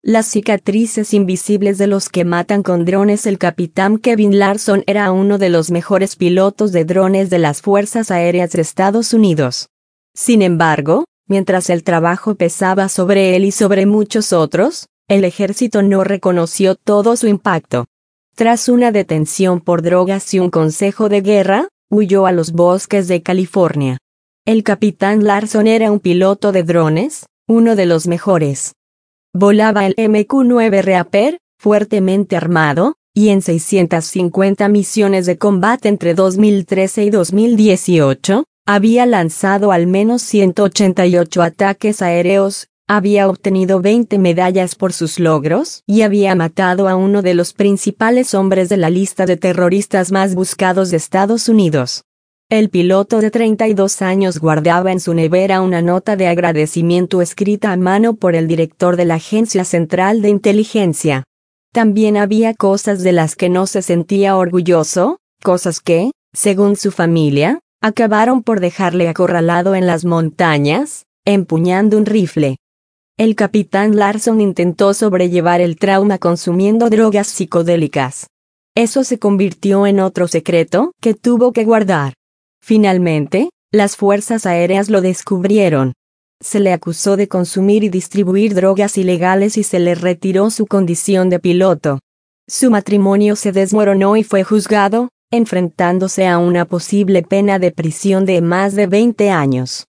Las cicatrices invisibles de los que matan con drones. El capitán Kevin Larson era uno de los mejores pilotos de drones de las Fuerzas Aéreas de Estados Unidos. Sin embargo, mientras el trabajo pesaba sobre él y sobre muchos otros, el ejército no reconoció todo su impacto. Tras una detención por drogas y un consejo de guerra, huyó a los bosques de California. El capitán Larson era un piloto de drones, uno de los mejores. Volaba el MQ-9 Reaper, fuertemente armado, y en 650 misiones de combate entre 2013 y 2018, había lanzado al menos 188 ataques aéreos, había obtenido 20 medallas por sus logros y había matado a uno de los principales hombres de la lista de terroristas más buscados de Estados Unidos. El piloto de 32 años guardaba en su nevera una nota de agradecimiento escrita a mano por el director de la Agencia Central de Inteligencia. También había cosas de las que no se sentía orgulloso, cosas que, según su familia, acabaron por dejarle acorralado en las montañas, empuñando un rifle. El capitán Larson intentó sobrellevar el trauma consumiendo drogas psicodélicas. Eso se convirtió en otro secreto que tuvo que guardar. Finalmente, las Fuerzas Aéreas lo descubrieron. Se le acusó de consumir y distribuir drogas ilegales y se le retiró su condición de piloto. Su matrimonio se desmoronó y fue juzgado, enfrentándose a una posible pena de prisión de más de 20 años.